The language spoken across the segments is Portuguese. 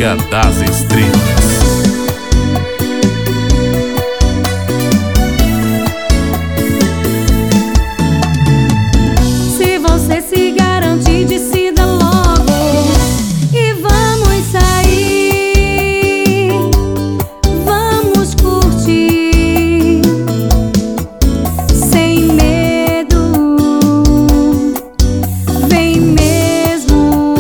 Brega das Estrelas. Se você se garante, decida logo e vamos sair, vamos curtir sem medo, vem mesmo,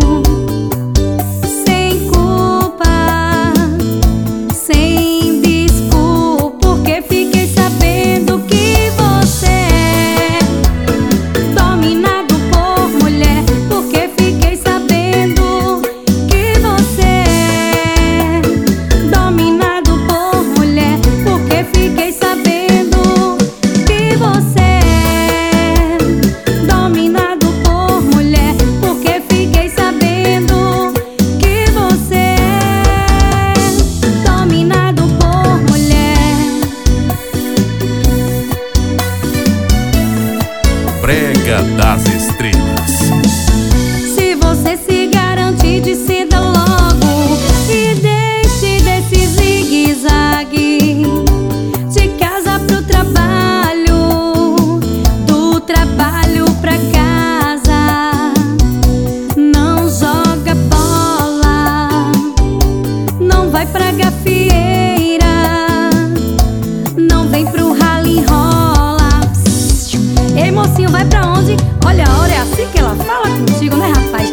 sem culpa, sem desculpa, porque fiquei sabendo que você é dominado por mulher, porque fiquei sabendo que você é dominado por mulher, porque fiquei sabendo que você é dominado por mulher, porque fiquei sabendo que você é dominado por mulher. Brega das Estrelas. Se você se garante, decida logo e deixe desse zigue-zague. De casa pro trabalho, do trabalho pra casa. Não joga bola, não vai pra gafieira, não vem pro rally-rola. Ei, mocinho, vai pra onde? Olha a hora, é assim que ela fala contigo, né, rapaz?